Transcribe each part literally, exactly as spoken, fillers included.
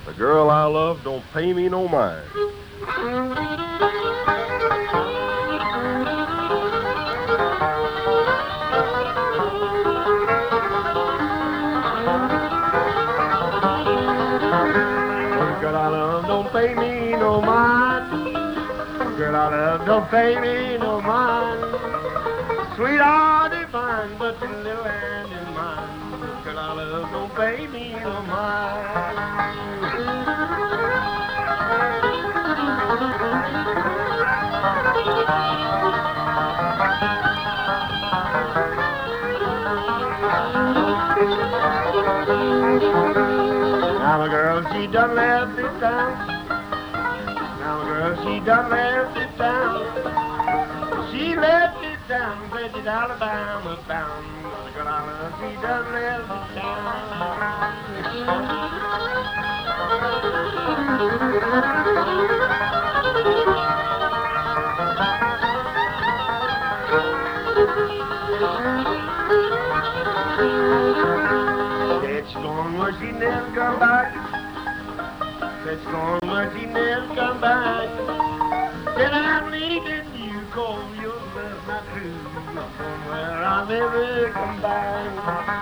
The girl I love don't pay me no mind. Girl I love don't pay me no mind. Girl I love don't pay me no mind. Sweetheart divine, but your little hand in mine. Girl I love don't pay me no mind. Now the girl, she done left this town. Now the girl, she done left this town. She left this town, said she's Alabama bound. The girl I love, she done left this town. Said she's gone where she never come back. Said she's gone where she never come back. Said I'm leaving you, cause your love's not true. I'm going where I'll never come back.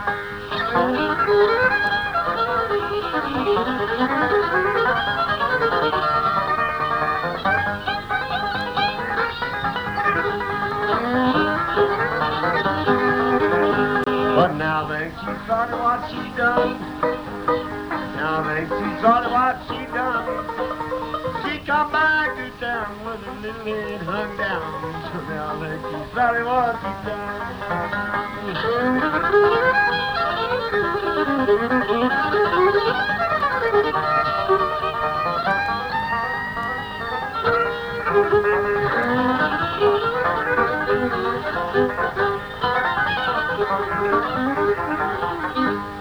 But now that she's sorry what she done, now that she's sorry what she done, she come back to town with her little head hung down. So now that she's sorry what she done.